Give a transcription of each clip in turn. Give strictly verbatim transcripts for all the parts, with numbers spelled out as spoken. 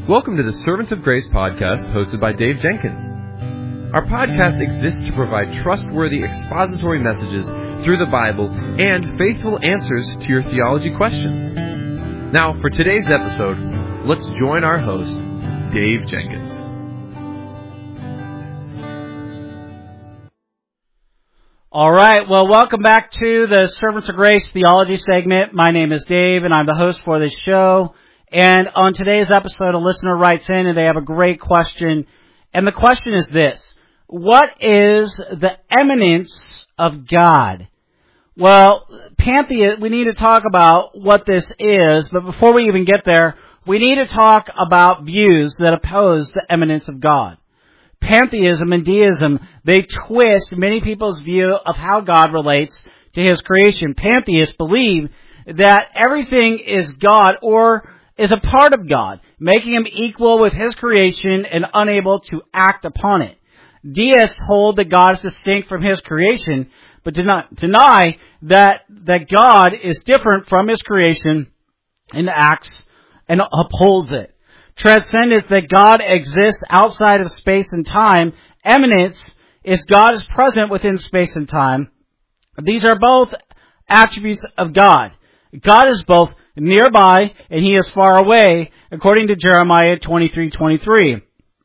Welcome to the Servants of Grace podcast hosted by Dave Jenkins. Our podcast exists to provide trustworthy expository messages through the Bible and faithful answers to your theology questions. Now, for today's episode, let's join our host, Dave Jenkins. All right, well, welcome back to the Servants of Grace theology segment. My name is Dave, and I'm the host for this show. And on today's episode, a listener writes in, and they have a great question. And the question is this: what is the eminence of God? Well, pantheism, we need to talk about what this is, but before we even get there, we need to talk about views that oppose the eminence of God. Pantheism and deism, they twist many people's view of how God relates to His creation. Pantheists believe that everything is God or is a part of God, making Him equal with His creation and unable to act upon it. Deists hold that God is distinct from His creation, but do not deny that, that God is different from His creation and acts and upholds it. Transcendence, that God exists outside of space and time. Eminence is God is present within space and time. These are both attributes of God. God is both nearby and He is far away, according to Jeremiah twenty-three twenty-three.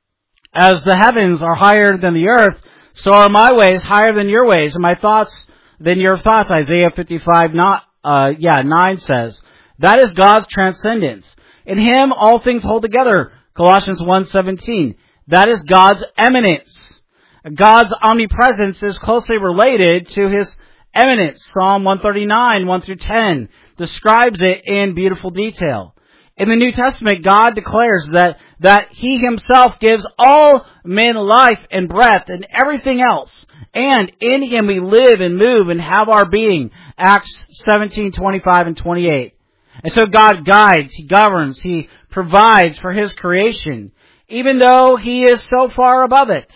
As the heavens are higher than the earth, so are my ways higher than your ways, and my thoughts than your thoughts. Isaiah fifty-five, not, uh, yeah, nine says. That is God's transcendence. In Him, all things hold together. Colossians one seventeen. That is God's eminence. God's omnipresence is closely related to His eminence. Psalm one thirty-nine, one through ten, describes it in beautiful detail. In the New Testament, God declares that, that He Himself gives all men life and breath and everything else. And in Him we live and move and have our being. Acts seventeen, twenty-five and twenty-eight. And so God guides, He governs, He provides for His creation, even though He is so far above it.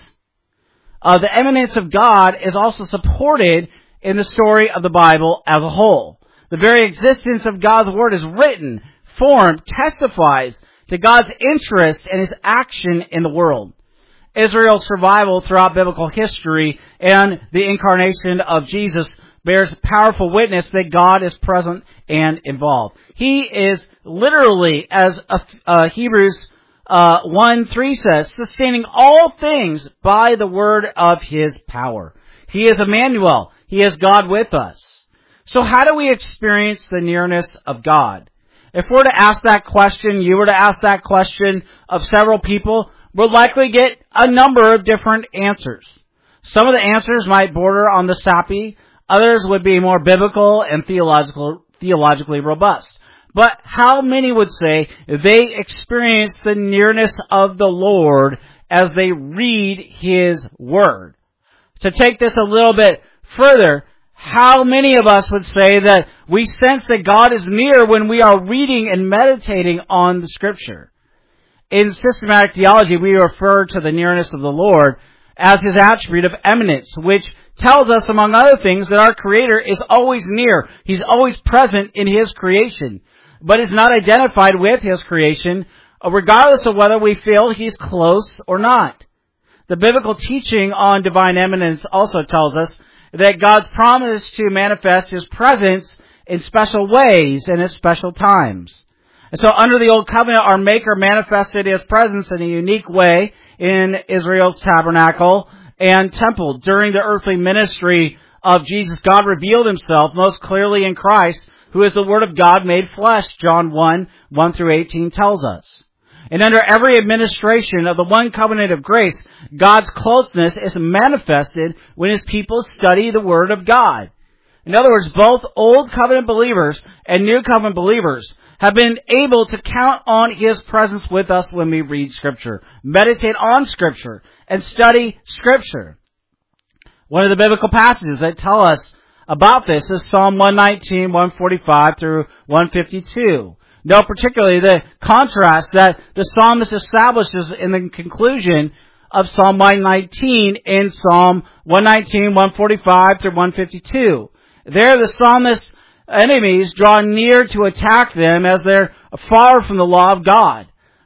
Uh, the eminence of God is also supported in the story of the Bible as a whole. The very existence of God's Word is written, formed, testifies to God's interest and His action in the world. Israel's survival throughout biblical history and the incarnation of Jesus bears powerful witness that God is present and involved. He is literally, as uh, Hebrews uh, one three says, sustaining all things by the word of His power. He is Emmanuel. He is God with us. So how do we experience the nearness of God? If we're to ask that question, you were to ask that question of several people, we'll likely get a number of different answers. Some of the answers might border on the sappy. Others would be more biblical and theological, theologically robust. But how many would say they experience the nearness of the Lord as they read His Word? To take this a little bit further, how many of us would say that we sense that God is near when we are reading and meditating on the Scripture? In systematic theology, we refer to the nearness of the Lord as His attribute of eminence, which tells us, among other things, that our Creator is always near. He's always present in His creation, but is not identified with His creation, regardless of whether we feel He's close or not. The biblical teaching on divine eminence also tells us that God's promise to manifest His presence in special ways and at special times. And so under the Old Covenant, our Maker manifested His presence in a unique way in Israel's tabernacle and temple. During the earthly ministry of Jesus, God revealed Himself most clearly in Christ, who is the Word of God made flesh, John one, one through eighteen tells us. And under every administration of the one covenant of grace, God's closeness is manifested when His people study the Word of God. In other words, both Old Covenant believers and New Covenant believers have been able to count on His presence with us when we read Scripture, meditate on Scripture, and study Scripture. One of the biblical passages that tell us about this is Psalm one nineteen, one forty-five through one fifty-two. Note particularly the contrast that the psalmist establishes in the conclusion of Psalm one nineteen in Psalm one nineteen, one forty-five through one fifty-two. There the psalmist's enemies draw near to attack them as they're far from the law of God.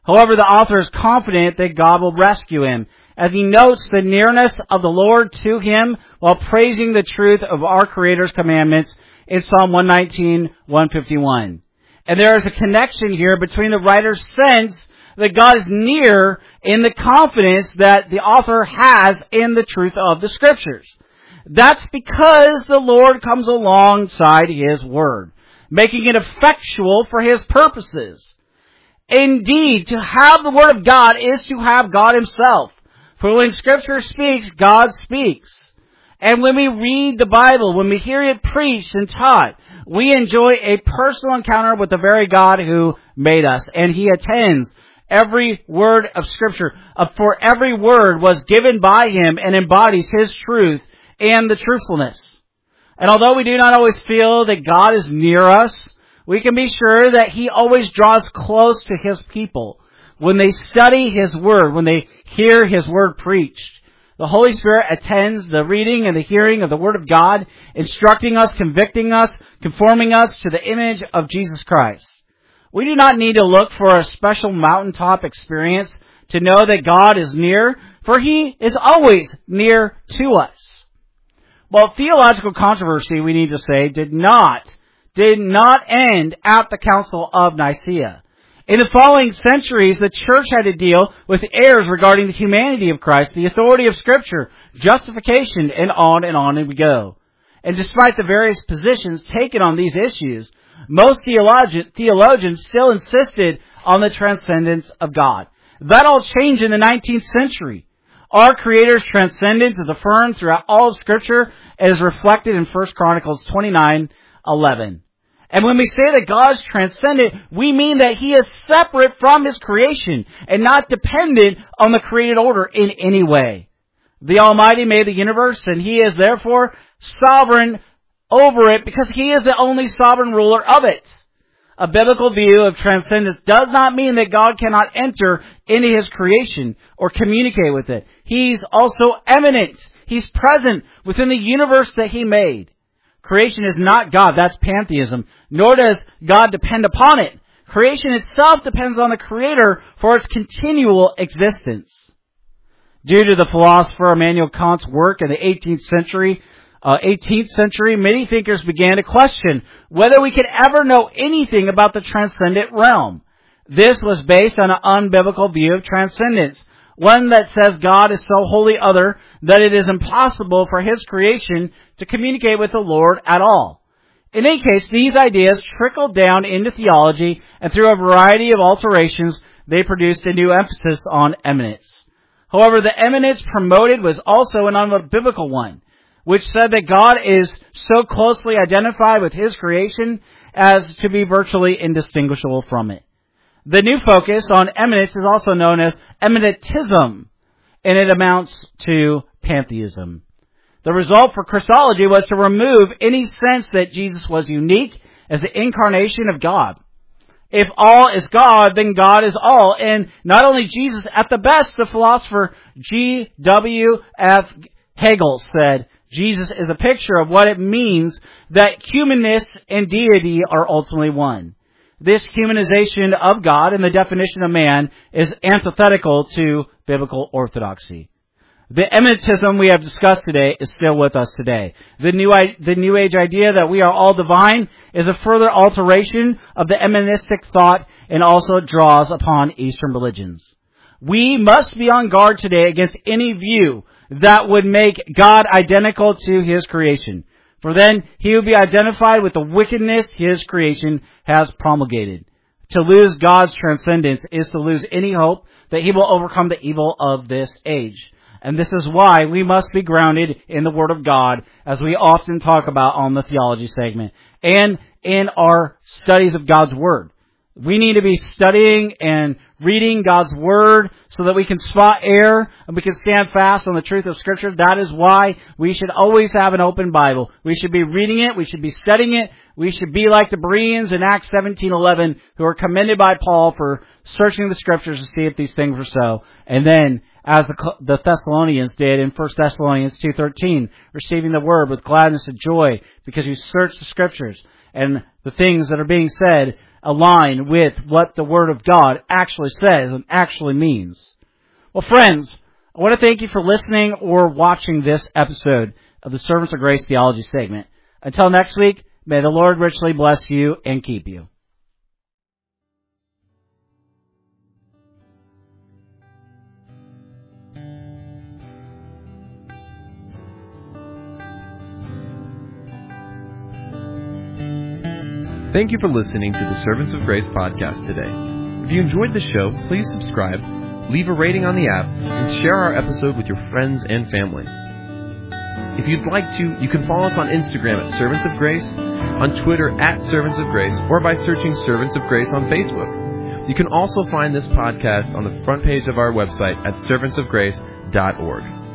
However, the author is confident that God will rescue him, as he notes the nearness of the Lord to him while praising the truth of our Creator's commandments in Psalm one nineteen, one fifty-one. And there is a connection here between the writer's sense that God is near and the confidence that the author has in the truth of the Scriptures. That's because the Lord comes alongside His Word, making it effectual for His purposes. Indeed, to have the Word of God is to have God Himself. For when Scripture speaks, God speaks. And when we read the Bible, when we hear it preached and taught, we enjoy a personal encounter with the very God who made us. And He attends every word of Scripture. For every word was given by Him and embodies His truth and the truthfulness. And although we do not always feel that God is near us, we can be sure that He always draws close to His people when they study His Word, when they hear His Word preached. The Holy Spirit attends the reading and the hearing of the Word of God, instructing us, convicting us, conforming us to the image of Jesus Christ. We do not need to look for a special mountaintop experience to know that God is near, for He is always near to us. Well, theological controversy, we need to say, did not, did not end at the Council of Nicaea. In the following centuries, the church had to deal with errors regarding the humanity of Christ, the authority of Scripture, justification, and on and on we go. And despite the various positions taken on these issues, most theologi- theologians still insisted on the transcendence of God. That all changed in the nineteenth century. Our Creator's transcendence is affirmed throughout all of Scripture and is reflected in First Chronicles twenty-nine eleven. And when we say that God is transcendent, we mean that He is separate from His creation and not dependent on the created order in any way. The Almighty made the universe, and He is therefore sovereign over it because He is the only sovereign ruler of it. A biblical view of transcendence does not mean that God cannot enter into His creation or communicate with it. He's also immanent. He's present within the universe that He made. Creation is not God. That's pantheism. Nor does God depend upon it. Creation itself depends on the Creator for its continual existence. Due to the philosopher Immanuel Kant's work in the eighteenth century, uh, eighteenth century, many thinkers began to question whether we could ever know anything about the transcendent realm. This was based on an unbiblical view of transcendence, one that says God is so wholly other that it is impossible for His creation to communicate with the Lord at all. In any case, these ideas trickled down into theology, and through a variety of alterations, they produced a new emphasis on immanence. However, the immanence promoted was also an unbiblical one, which said that God is so closely identified with His creation as to be virtually indistinguishable from it. The new focus on immanence is also known as immanentism, and it amounts to pantheism. The result for Christology was to remove any sense that Jesus was unique as the incarnation of God. If all is God, then God is all, and not only Jesus. At the best, the philosopher G W F Hegel said, Jesus is a picture of what it means that humanness and deity are ultimately one. This humanization of God and the definition of man is antithetical to biblical orthodoxy. The immanentism we have discussed today is still with us today. The new, the New Age idea that we are all divine is a further alteration of the immanistic thought and also draws upon Eastern religions. We must be on guard today against any view that would make God identical to His creation. For then He would be identified with the wickedness His creation has promulgated. To lose God's transcendence is to lose any hope that He will overcome the evil of this age. And this is why we must be grounded in the Word of God, as we often talk about on the theology segment, and in our studies of God's Word. We need to be studying and reading God's Word so that we can spot error and we can stand fast on the truth of Scripture. That is why we should always have an open Bible. We should be reading it. We should be studying it. We should be like the Bereans in Acts seventeen eleven, who are commended by Paul for searching the Scriptures to see if these things were so. And then, as the, the Thessalonians did in First Thessalonians two thirteen, receiving the Word with gladness and joy because you search the Scriptures and the things that are being said align with what the Word of God actually says and actually means. Well, friends, I want to thank you for listening or watching this episode of the Servants of Grace Theology segment. Until next week, may the Lord richly bless you and keep you. Thank you for listening to the Servants of Grace podcast today. If you enjoyed the show, please subscribe, leave a rating on the app, and share our episode with your friends and family. If you'd like to, you can follow us on Instagram at Servants of Grace, on Twitter at Servants of Grace, or by searching Servants of Grace on Facebook. You can also find this podcast on the front page of our website at servants of grace dot org.